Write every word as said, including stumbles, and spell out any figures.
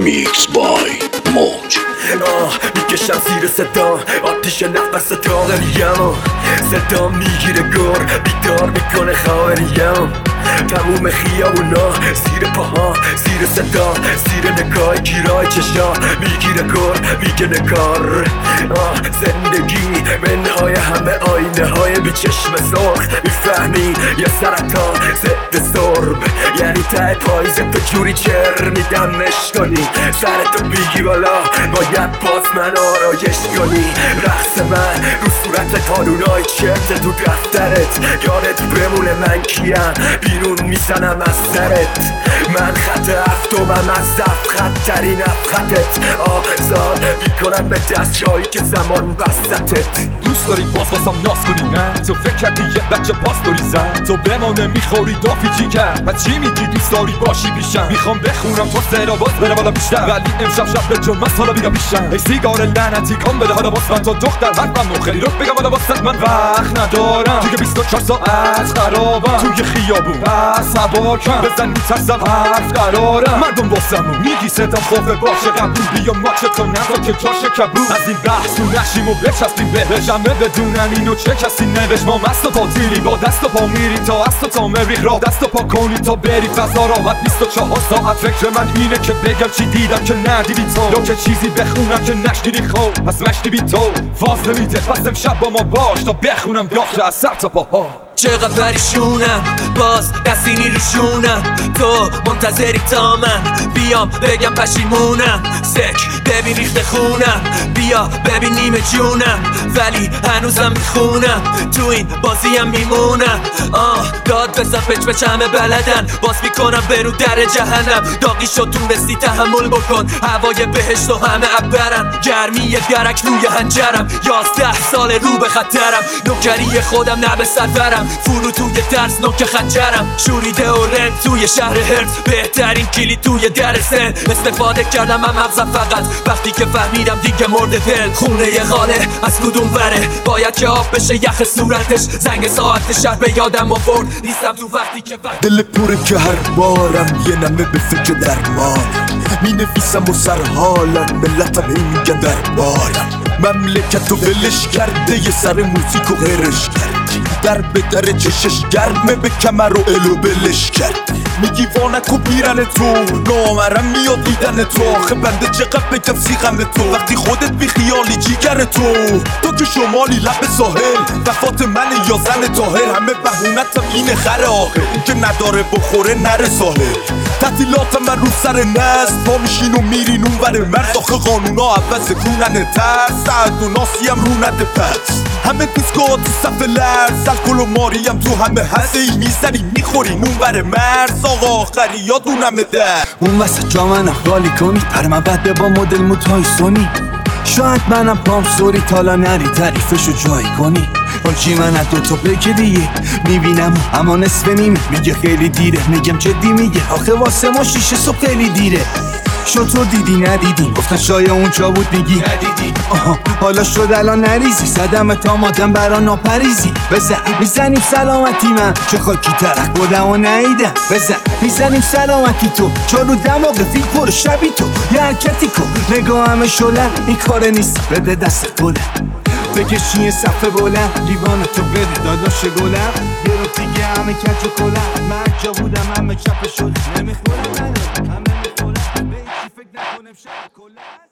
Remix by موج. آه میکشم زیر صدا آتیش نفس داغریم، صدا میگیره گر بیدار میکنه خواهریم. تموم خیابونا زیر پاها، زیر صدا، زیر نگاه گیرای چشا میگیره گر میگه نگار. آه زندگی منهای همه آینه های بی چشم سرخ، میفهمی یه سرطان ضد سرب، یعنی ته پاییزه تو جوری چر میدمش کنی، سرتو بیگی بالا باید باز من آرایش کنی. رقص من رو صورت قانونای چرت تو دفترت، یادت بمونه من کیم بیرون میزنم از سرت. من خط هفتم از زفت خطترین افخطت، آزاد میکنم به دست جایی که زمان بستتت. دوست داری باز بازم ناز کنی نه؟ تو فکر کردی یه بچه پاس داری زن، تو بمانه میخوری دافی چی کرد؟ پس چی میگی دوست داری باشی پیشم؟ میخوام بخونم تو سرا باز بره بالا بیشتر، ولی امشب شب به جون من حالا بیرم پیشم. ای سیگار لعنتی کن بده حالا باز من تو دختر حرفم خیلی رو بگم حالا واسه من وقت ندارم، دیگه بیست و چهار ساعت خرابم توی خیابون بس هواکم، بزن میترسم حرف قرارم. مردم واسمون میگی صدام خوفه باشه قبول، بیا ماچه کنم تا که جاشه کبود. از این بحث تو نشیم و بچسبیم بهش، همه بدونن اینو چه کسی نوشت. ما مست و پاتیری با دست و پا میری تا است و تا مریخ را دست و پا کنی تا بری فضا راحت. بیست و چهار ساعت فکر من اینه که بگم چی دیدم که ندیدی تو، یا که چیزی بخونم که نشنیدی خوب پس مشنیدی تو. فاز نمیده پس امشب با ما باش تا بخونم داخل از سر تا پاها. چقدر پریشونم باز دستی نیروشونم، تو منتظری تا من بیام بگم پشیمونم. سک ببین ریخت خونم، بیا ببین نیمه جونم، ولی هنوزم میخونم تو این بازیم میمونم. آه داد بزن پچ پچ همه بلدن، باز میکنم برو در جهنم. داغی شد تونستی تحمل بکن، هوای بهشت و همه عبرن، گرمی درک روی هنجرم. یازده سال رو به خطرم، نوکری خودم نه به سفرم، فرو توی درس نوک خنجرم. شوریده و رند توی شهر هرز، بهترین کلی توی در سن. استفاده کردم هم مغزم فقط وقتی که فهمیدم دیگه مرده دل. خونه ی خاله از کدوم وره، باید که آب بشه یخ صورتش. زنگ ساعت شهر به یادم آورد نیستم تو وقتی که وقت دل پره که هر بارم یه نمه به فکر درمان می نویسم و سرحالم، ملتم هی میگن دربارم. مملکت رو ولش کرده یه سر موزیک و غیرش کردی، در به در چشش گرمه به کمر و الو بلش کردی. میگی وانک و بیرن تو، نامرم میاد دیدن تو. آخه بنده چقدر بگم سیغم تو وقتی خودت بی خیالی جیگر تو. تو که شمالی لب ساحل، وفات من یا زن طاهر، همه بهونتم اینه خر آخر که نداره بخوره نره ساحل. تعطیلات من رو سر نست، ما میشین و میرین اون ور مرد. آخه قانونا عوض کنن ترس، ساعت و ناسی هم رو نده پس. همه دیسکو تو صف لرز، الکل و ماریم تو همه هسته ای میزنی میخورین اون ور مرز. آقا آخری یادونمه در اون وسط جا منم خالی کنی، پر من بده با مدل موتای سونی. شاید منم پام سوری تالا نری تعریفشو جایی کنی. آنچی من از دوتا بگیریه میبینم اما نصف نیمه، میگه خیلی دیره میگم جدی میگه آخه واسه ما شیشه صبح خیلی دیره. شطور دیدی ندیدی گفتن شاید اونجا بود میگی ندیدی. آها حالا شد الان نریزی، صدم تا مادم برا ناپریزی. بزن میزنیم سلامتی من چه خاکی ترک بودم و نیدم. بزن میزنیم سلامتی تو چون رو دماغ فیل پر شبی تو. یه حرکتی کن نگاه همه شلن، این کاره نیست بده دست بلند. بکشی صفحه بلند لیوان تو بده داداش گلم. یه رو دیگه همه کج و کلم، من جا بودم همه چپ شد نمیخورم همه میخورم به هیچی فکر نکنم شب کلم.